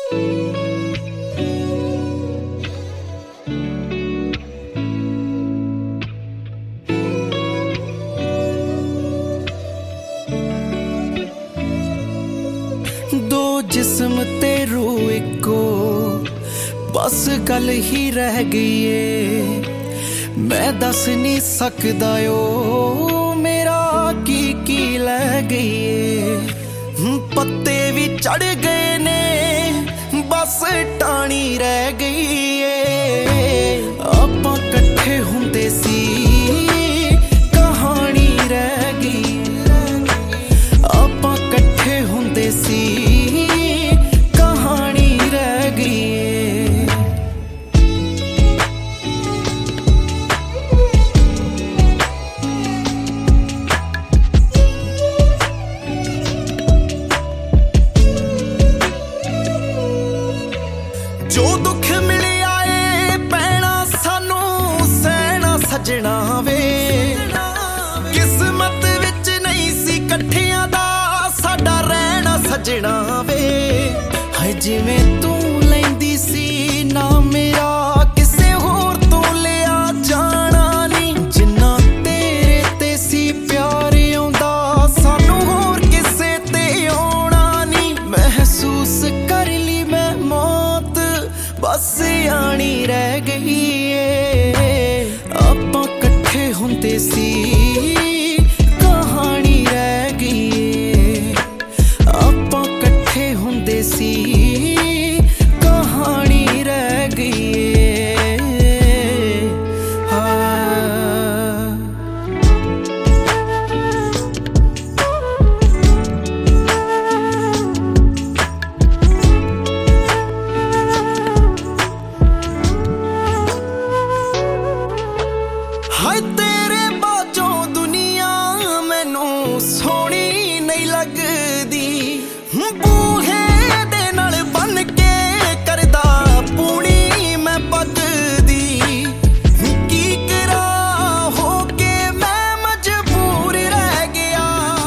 दो जिस्म ते रूह इको बस गल ही रह गई है। मैं दस नहीं सकदा ओ मेरा की लै गई है। पत्ते भी चढ़ गए ने बस टाणी रह गई है। आपां कट्ठे हुंदे सी कहानी रह गई। आपां कट्ठे हुंदे सी कहानी रह गई है। जो दुख मिलिया ए पैना सानू सहना सजना वे। किस्मत विच नहीं सी कट्ठियां दा साडा रहना सजना वे। हाय जिवें तू लैंदी सी ना मेरा किसे होर तो लिया जाना नी। जिन्ना तेरे ते सी प्यार आउंदा सानू होर किसे ते आउणा नी। महसूस कर ली मैं मौत बस आनी रह गई है। आपां कट्ठे हुंदे सी कहानी रह गई है। आपां कट्ठे हुंदे सी कहानी रह गई है। हाँ। हाय तेरे बाजों दुनिया मैनू सोहनी नहीं लगदी। बूहे दे नाल बन के करदा पूनी मैं पगदी। की करा हो के मैं मजबूर रह गया।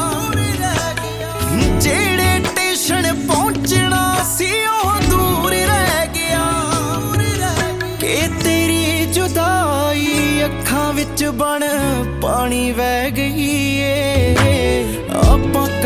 जेड़े स्टेशन पहुंचना सी ओह दूर रह गया। के तेरी जुदाई अखां विच बन पानी वह गई है। आपां